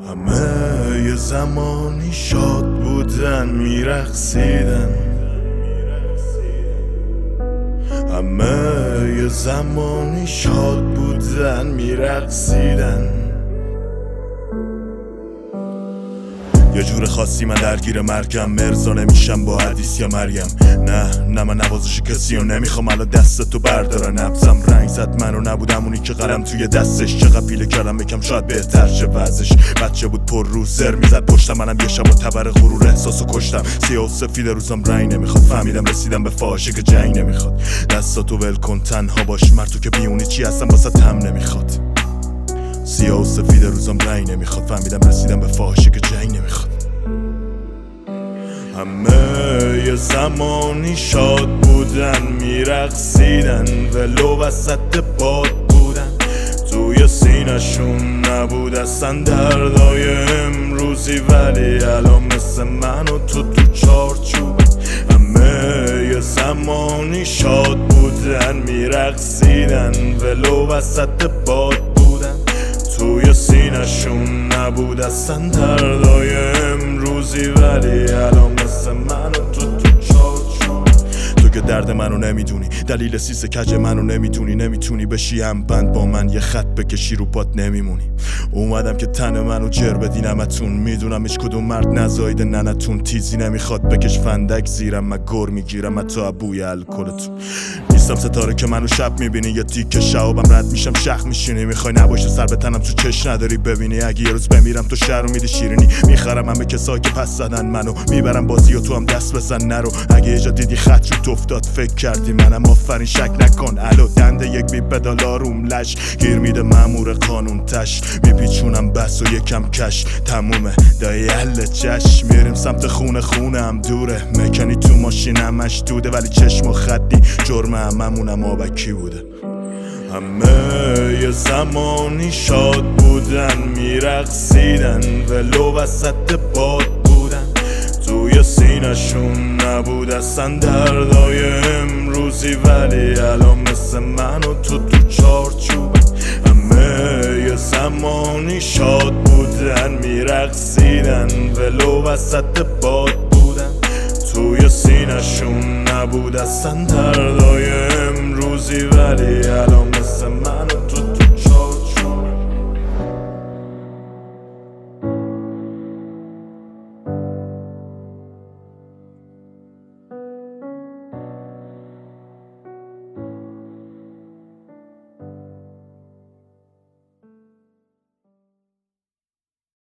همه یه زمانی شاد بودن میرقصیدن، همه یه زمانی شاد بودن میرقصیدن. یه جور خاصی من درگیر مرگم، مرزا نمیشم با حدیث یا مریم. نه من نوازش کسی رو نمیخوام، الان دستتو بردارن. نبزم رنگ زد منو نبودم اونی که قلم توی دستش. چقدر پیله کردم یکم شاید بهتر شه وضعش. بچه بود پر رو زر میزد پشتم، منم یه شب با تبر غرور احساسو کشتم. سیاه و سفید روزم رنگ نمیخواد، فهمیدم رسیدم به فاحشه که جنگ نمیخواد. دستاتو ول کن تنها باش، مرد که بیونی چی هستم واسه هم نمیخواد. سیاه و سفید روزم رنگ نمیخواد، فهمیدم رسیدم به فاحشه که جنگ نمیخواد. همه یه زمانی شاد بودن میرقصیدن، ولو وسط باد بودن. توی سینشون نبود اصلا دردای امروزی، ولی الان مثل من و تو چارچوبن. همه یه زمانی شاد بودن میرقصیدن، ولو وسط باد بودن. توی سینشون نبود اصلا دردای امروزی، ولی الان مثل من و تو چارچوب. تو که درد منو نمیدونی، دلیل سیس کج منو نمیتونی بشی هم بند با من، یه خط بکشی رو پات نمیمونی. اومدم که تن منو جر بدینمتون، میدونم هیچ کدوم مرد نزایده ننتون. تیزی نمیخواد بکش فندک زیرم، من گر میگیرم حتی ابوی الکلتون. نیستم ستاره که منو شب میبینی، یا تیک شعبم رد میشم شخ میشینی. میخوای نباشه سر به تنم تو چش نداری ببینی، اگه یه روز بمیرم تو شهر رو میدی شیرینی. میخرم همه کسایی که پس زدن منو، میبرم بازی و تو هم دست بزن نرو. اگه یه جا دیدی خط رو افتاد فکر کردی منم، آفرین شک نکن. الو دنده یک بی پدال آروم لش، گیر میده مامور قانون تش. میپیچونم بس و یکم کش تمومه دایی حل چش. میریم سمت خونه هم دوره، مکنی تو ماشینم مشدوده، ولی چشم و خطی جرم هممونم آبکی بوده. همه یه زمانی شاد بودن میرقصیدن، ولو وسط باد بودن. توی سینشون نبود اصلا دردای امروزی، ولی الان مثل من و تو چارچوبن. همه یه زمانی شاد بودن میرقصیدن، ولو وسط باد بودن. توی سینشون نبود اصلا دردای امروزی، ولی الان